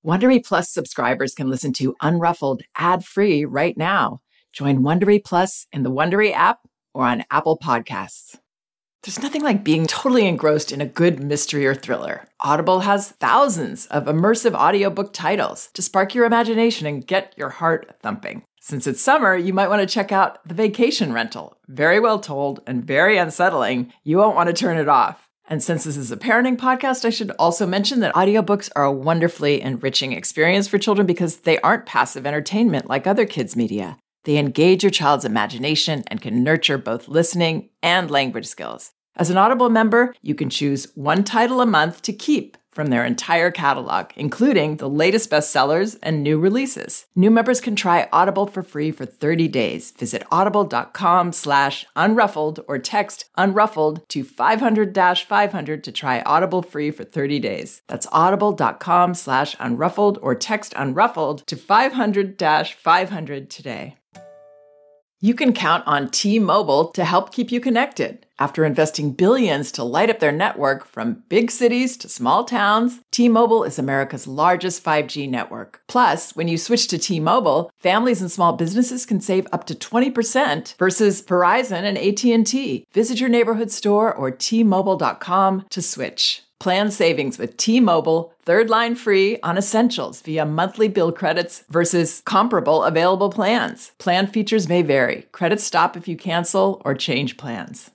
Wondery Plus subscribers can listen to Unruffled ad-free right now. Join Wondery Plus in the Wondery app or on Apple Podcasts. There's nothing like being totally engrossed in a good mystery or thriller. Audible has thousands of immersive audiobook titles to spark your imagination and get your heart thumping. Since it's summer, you might want to check out The Vacation Rental. Very well told and very unsettling. You won't want to turn it off. And since this is a parenting podcast, I should also mention that audiobooks are a wonderfully enriching experience for children because they aren't passive entertainment like other kids' media. They engage your child's imagination and can nurture both listening and language skills. As an Audible member, you can choose one title a month to keep from their entire catalog, including the latest bestsellers and new releases. New members can try Audible for free for 30 days. Visit audible.com/unruffled or text unruffled to 500-500 to try Audible free for 30 days. That's audible.com/unruffled or text unruffled to 500-500 today. You can count on T-Mobile to help keep you connected. After investing billions to light up their network from big cities to small towns, T-Mobile is America's largest 5G network. Plus, when you switch to T-Mobile, families and small businesses can save up to 20% versus Verizon and AT&T. Visit your neighborhood store or T-Mobile.com to switch. Plan savings with T-Mobile, third line free on essentials via monthly bill credits versus comparable available plans. Plan features may vary. Credits stop if you cancel or change plans.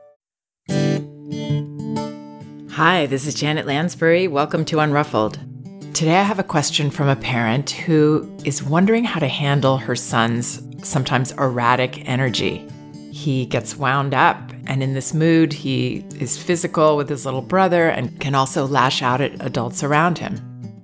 Hi, this is Janet Lansbury. Welcome to Unruffled. Today I have a question from a parent who is wondering how to handle her son's sometimes erratic energy. He gets wound up, and in this mood, he is physical with his little brother and can also lash out at adults around him.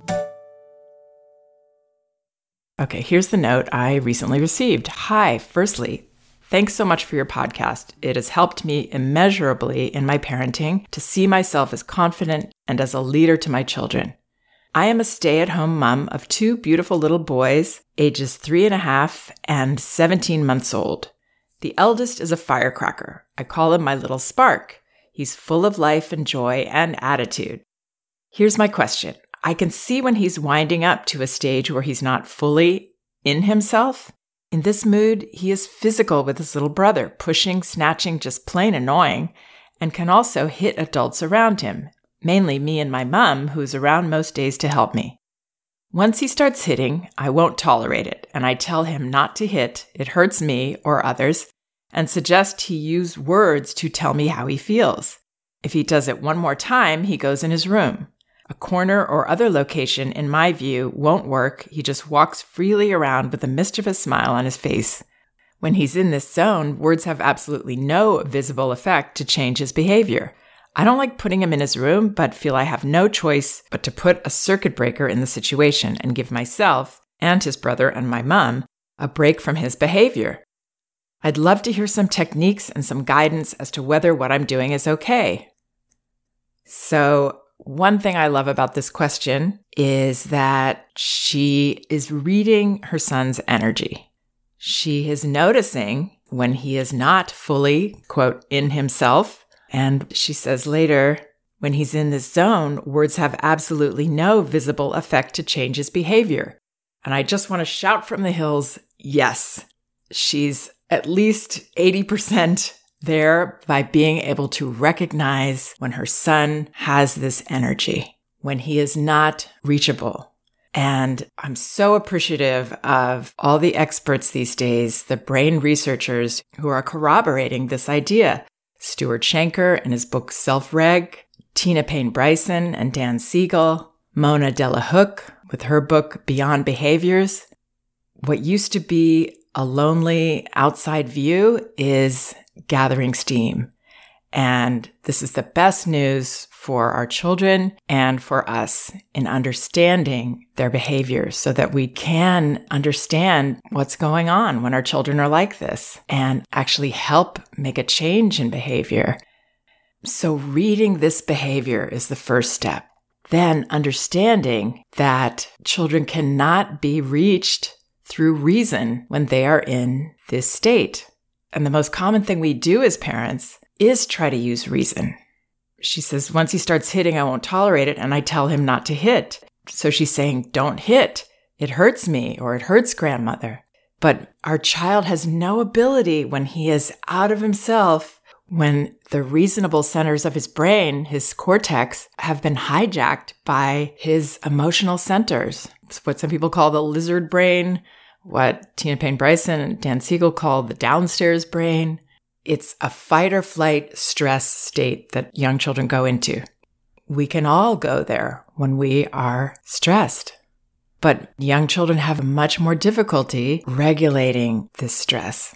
Okay, here's the note I recently received. Hi, firstly, thanks so much for your podcast. It has helped me immeasurably in my parenting to see myself as confident and as a leader to my children. I am a stay-at-home mom of two beautiful little boys, ages 3.5 and 17 months old. The eldest is a firecracker. I call him my little spark. He's full of life and joy and attitude. Here's my question. I can see when he's winding up to a stage where he's not fully in himself. In this mood, he is physical with his little brother, pushing, snatching, just plain annoying, and can also hit adults around him, mainly me and my mom, who's around most days to help me. Once he starts hitting, I won't tolerate it, and I tell him not to hit, it hurts me or others, and suggest he use words to tell me how he feels. If he does it one more time, he goes in his room. A corner or other location, in my view, won't work. He just walks freely around with a mischievous smile on his face. When he's in this zone, words have absolutely no visible effect to change his behavior. I don't like putting him in his room, but feel I have no choice but to put a circuit breaker in the situation and give myself, and his brother and my mom, a break from his behavior. I'd love to hear some techniques and some guidance as to whether what I'm doing is okay. So, one thing I love about this question is that she is reading her son's energy. She is noticing when he is not fully, quote, in himself. And she says later, when he's in this zone, words have absolutely no visible effect to change his behavior. And I just want to shout from the hills, yes, she's at least 80% there by being able to recognize when her son has this energy, when he is not reachable. And I'm so appreciative of all the experts these days, the brain researchers who are corroborating this idea. Stuart Shanker in his book Self-Reg, Tina Payne Bryson and Dan Siegel, Mona Delahooke with her book Beyond Behaviors. What used to be a lonely outside view is gathering steam. And this is the best news for our children and for us in understanding their behaviors so that we can understand what's going on when our children are like this and actually help make a change in behavior. So reading this behavior is the first step. Then understanding that children cannot be reached through reason when they are in this state. And the most common thing we do as parents is try to use reason. She says, once he starts hitting, I won't tolerate it, and I tell him not to hit. So she's saying, don't hit. It hurts me, or it hurts grandmother. But our child has no ability when he is out of himself, when the reasonable centers of his brain, his cortex, have been hijacked by his emotional centers. It's what some people call the lizard brain, what Tina Payne Bryson and Dan Siegel call the downstairs brain. It's a fight or flight stress state that young children go into. We can all go there when we are stressed. But young children have much more difficulty regulating this stress.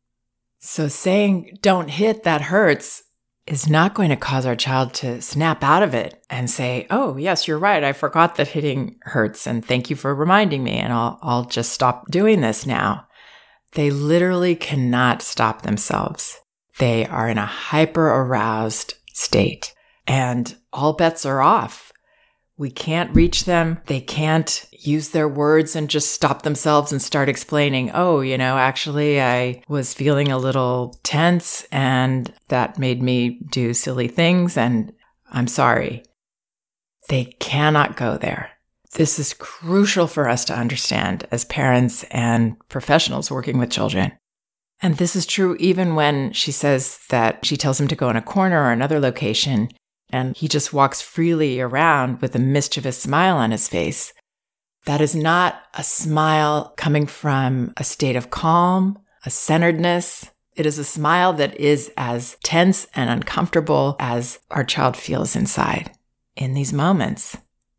So saying, don't hit, that hurts, is not going to cause our child to snap out of it and say, oh, yes, you're right. I forgot that hitting hurts, and thank you for reminding me, and I'll just stop doing this now. They literally cannot stop themselves. They are in a hyper-aroused state, and all bets are off. We can't reach them. They can't use their words and just stop themselves and start explaining, oh, actually I was feeling a little tense and that made me do silly things and I'm sorry. They cannot go there. This is crucial for us to understand as parents and professionals working with children. And this is true even when she says that she tells him to go in a corner or another location, and he just walks freely around with a mischievous smile on his face. That is not a smile coming from a state of calm, a centeredness. It is a smile that is as tense and uncomfortable as our child feels inside in these moments.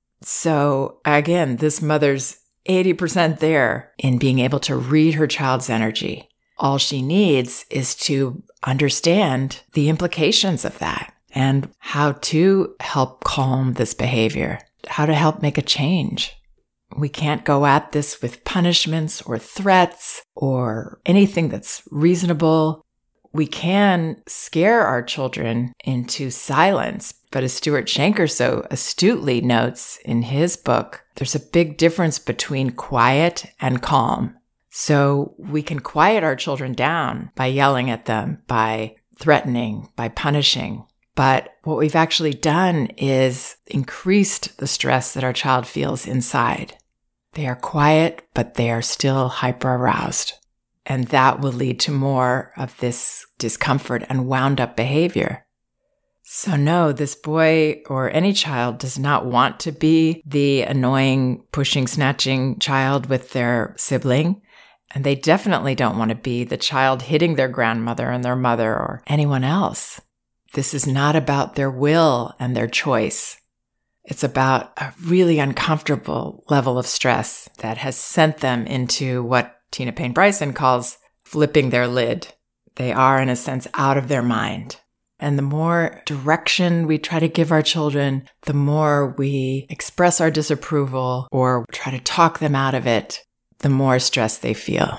So again, this mother's 80% there in being able to read her child's energy. All she needs is to understand the implications of that and how to help calm this behavior, how to help make a change. We can't go at this with punishments or threats or anything that's reasonable. We can scare our children into silence, but as Stuart Shanker so astutely notes in his book, there's a big difference between quiet and calm. So we can quiet our children down by yelling at them, by threatening, by punishing. But what we've actually done is increased the stress that our child feels inside. They are quiet, but they are still hyper-aroused. And that will lead to more of this discomfort and wound-up behavior. So no, this boy or any child does not want to be the annoying, pushing, snatching child with their sibling. And they definitely don't want to be the child hitting their grandmother and their mother or anyone else. This is not about their will and their choice. It's about a really uncomfortable level of stress that has sent them into what Tina Payne Bryson calls flipping their lid. They are, in a sense, out of their mind. And the more direction we try to give our children, the more we express our disapproval or try to talk them out of it, the more stress they feel.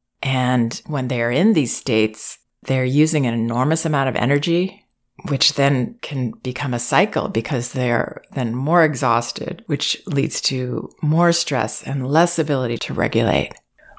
And when they are in these states, they're using an enormous amount of energy, which then can become a cycle because they're then more exhausted, which leads to more stress and less ability to regulate.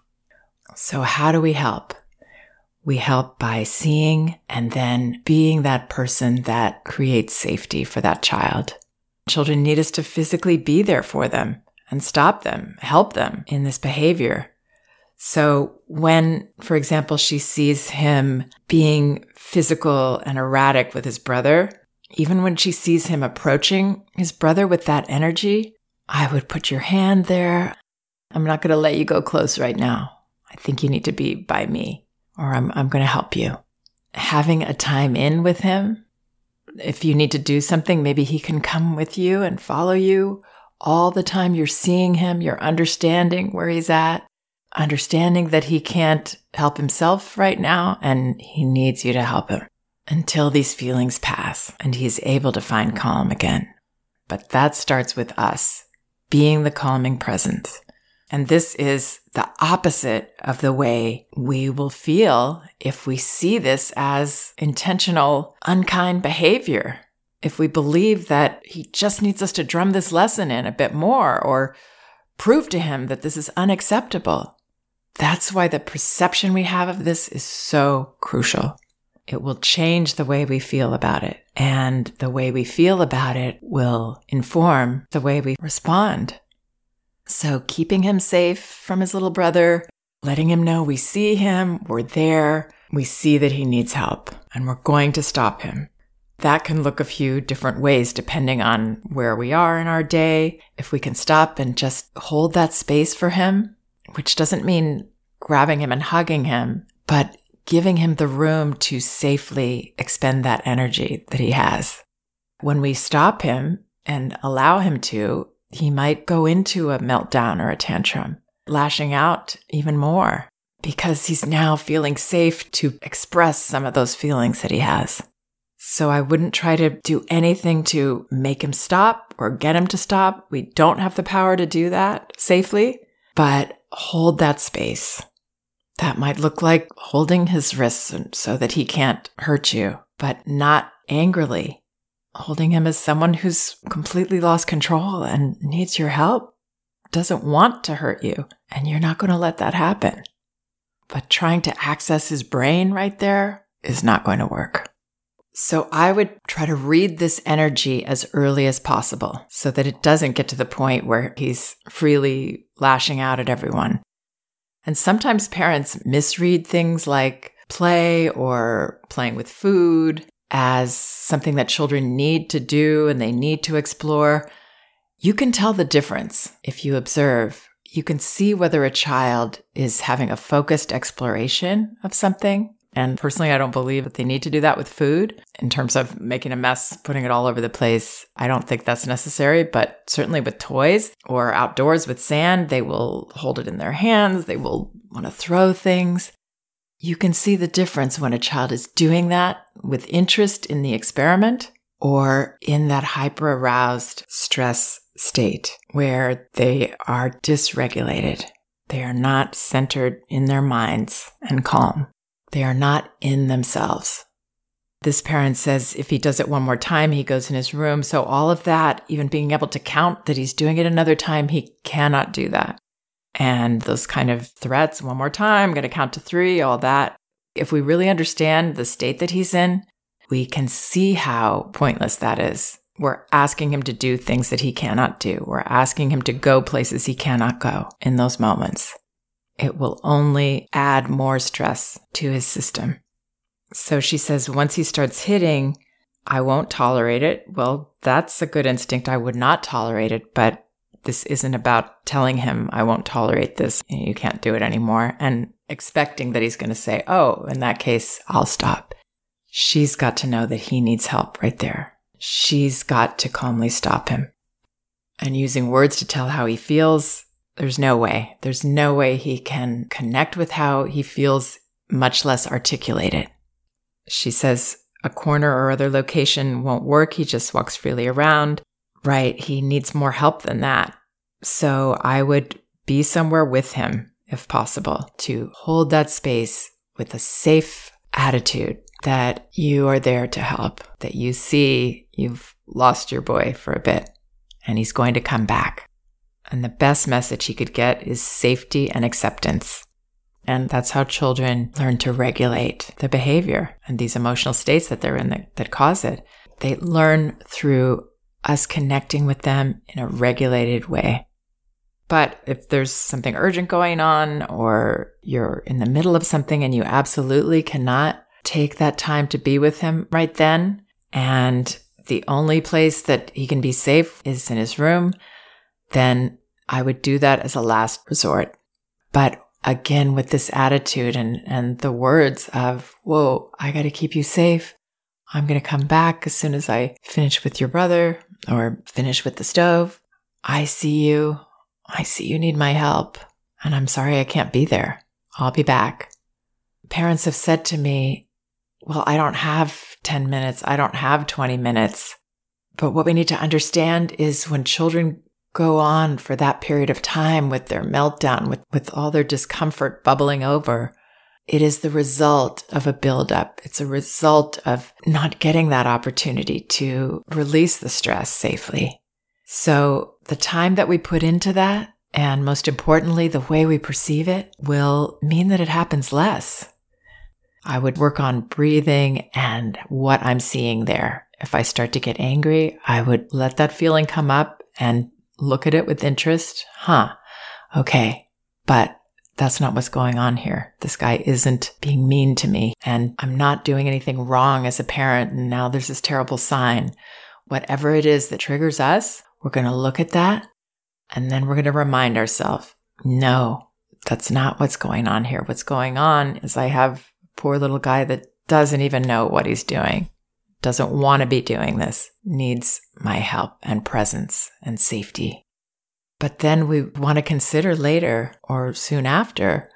So how do we help? We help by seeing and then being that person that creates safety for that child. Children need us to physically be there for them and stop them, help them in this behavior. So when, for example, she sees him being physical and erratic with his brother, even when she sees him approaching his brother with that energy, I would put your hand there. I'm not going to let you go close right now. I think you need to be by me, or I'm going to help you. Having a time in with him. If you need to do something, maybe he can come with you and follow you. All the time you're seeing him, you're understanding where he's at, understanding that he can't help himself right now and he needs you to help him until these feelings pass and he's able to find calm again. But that starts with us being the calming presence. And this is the opposite of the way we will feel if we see this as intentional, unkind behavior. If we believe that he just needs us to drum this lesson in a bit more or prove to him that this is unacceptable. That's why the perception we have of this is so crucial. It will change the way we feel about it. And the way we feel about it will inform the way we respond So keeping him safe from his little brother, letting him know we see him, we're there, we see that he needs help, and we're going to stop him. That can look a few different ways depending on where we are in our day. If we can stop and just hold that space for him, which doesn't mean grabbing him and hugging him, but giving him the room to safely expend that energy that he has. When we stop him and allow him to, he might go into a meltdown or a tantrum, lashing out even more because he's now feeling safe to express some of those feelings that he has. So I wouldn't try to do anything to make him stop or get him to stop. We don't have the power to do that safely, but hold that space. That might look like holding his wrists so that he can't hurt you, but not angrily. Holding him as someone who's completely lost control and needs your help, doesn't want to hurt you, and you're not going to let that happen. But trying to access his brain right there is not going to work. So I would try to read this energy as early as possible so that it doesn't get to the point where he's freely lashing out at everyone. And sometimes parents misread things like play or playing with food as something that children need to do and they need to explore. You can tell the difference if you observe. You can see whether a child is having a focused exploration of something. And personally, I don't believe that they need to do that with food in terms of making a mess, putting it all over the place. I don't think that's necessary, but certainly with toys or outdoors with sand, they will hold it in their hands. They will want to throw things. You can see the difference when a child is doing that with interest in the experiment or in that hyper-aroused stress state where they are dysregulated. They are not centered in their minds and calm. They are not in themselves. This parent says if he does it one more time, he goes in his room. So all of that, even being able to count that he's doing it another time, he cannot do that. And those kind of threats, one more time, I'm going to count to 3, all that. If we really understand the state that he's in, we can see how pointless that is. We're asking him to do things that he cannot do. We're asking him to go places he cannot go in those moments. It will only add more stress to his system. So she says, once he starts hitting, I won't tolerate it. Well, that's a good instinct. I would not tolerate it, but this isn't about telling him I won't tolerate this. You can't do it anymore. And expecting that he's going to say, oh, in that case, I'll stop. She's got to know that he needs help right there. She's got to calmly stop him. And using words to tell how he feels, there's no way. There's no way he can connect with how he feels, much less articulate it. She says a corner or other location won't work. He just walks freely around. Right. He needs more help than that. So I would be somewhere with him, if possible, to hold that space with a safe attitude that you are there to help, that you see you've lost your boy for a bit and he's going to come back. And the best message he could get is safety and acceptance. And that's how children learn to regulate the behavior and these emotional states that they're in that cause it. They learn through us connecting with them in a regulated way. But if there's something urgent going on or you're in the middle of something and you absolutely cannot take that time to be with him right then, and the only place that he can be safe is in his room, then I would do that as a last resort. But again, with this attitude and the words of, whoa, I got to keep you safe. I'm going to come back as soon as I finish with your brother or finish with the stove. I see you. I see you need my help. And I'm sorry I can't be there. I'll be back. Parents have said to me, well, I don't have 10 minutes. I don't have 20 minutes. But what we need to understand is when children go on for that period of time with their meltdown, with all their discomfort bubbling over, it is the result of a buildup. It's a result of not getting that opportunity to release the stress safely. So the time that we put into that, and most importantly, the way we perceive it, will mean that it happens less. I would work on breathing and what I'm seeing there. If I start to get angry, I would let that feeling come up and look at it with interest. okay, but that's not what's going on here. This guy isn't being mean to me, and I'm not doing anything wrong as a parent, and now there's this terrible sign. Whatever it is that triggers us, we're going to look at that, and then we're going to remind ourselves, no, that's not what's going on here. What's going on is I have a poor little guy that doesn't even know what he's doing, doesn't want to be doing this, needs my help and presence and safety. But then we want to consider later or soon after,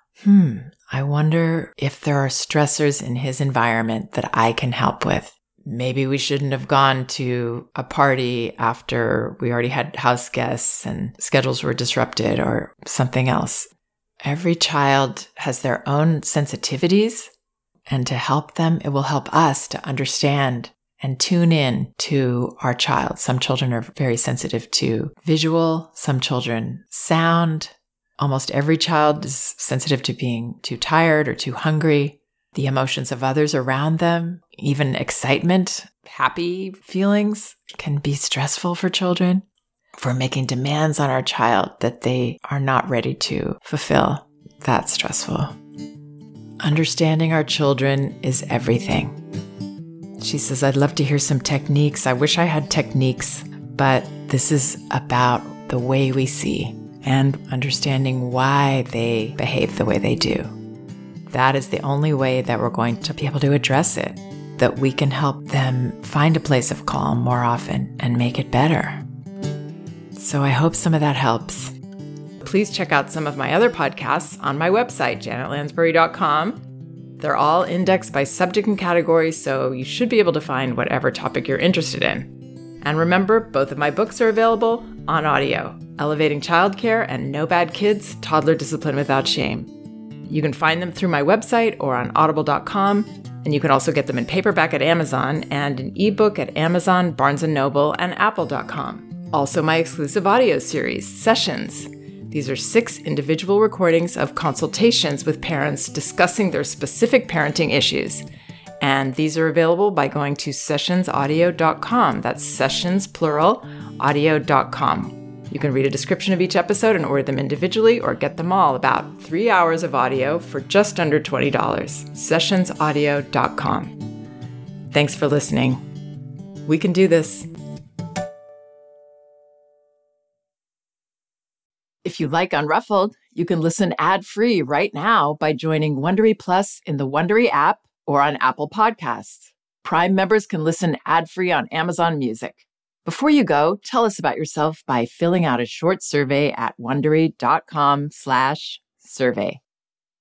I wonder if there are stressors in his environment that I can help with. Maybe we shouldn't have gone to a party after we already had house guests and schedules were disrupted or something else. Every child has their own sensitivities, and to help them, it will help us to understand and tune in to our child. Some children are very sensitive to visual, some children sound. Almost every child is sensitive to being too tired or too hungry. The emotions of others around them, even excitement, happy feelings can be stressful for children. If we're making demands on our child that they are not ready to fulfill, that's stressful. Understanding our children is everything. She says, I'd love to hear some techniques. I wish I had techniques, but this is about the way we see and understanding why they behave the way they do. That is the only way that we're going to be able to address it, that we can help them find a place of calm more often and make it better. So I hope some of that helps. Please check out some of my other podcasts on my website, janetlansbury.com. They're all indexed by subject and category, so you should be able to find whatever topic you're interested in. And remember, both of my books are available on audio, Elevating Childcare and No Bad Kids, Toddler Discipline Without Shame. You can find them through my website or on audible.com, and you can also get them in paperback at Amazon and an ebook at Amazon, Barnes & Noble, and apple.com. Also my exclusive audio series, Sessions. These are 6 individual recordings of consultations with parents discussing their specific parenting issues. And these are available by going to sessionsaudio.com. That's sessions, plural, audio.com. You can read a description of each episode and order them individually or get them all, about 3 hours of audio for just under $20. Sessionsaudio.com. Thanks for listening. We can do this. If you like Unruffled, you can listen ad-free right now by joining Wondery Plus in the Wondery app or on Apple Podcasts. Prime members can listen ad-free on Amazon Music. Before you go, tell us about yourself by filling out a short survey at Wondery.com/survey.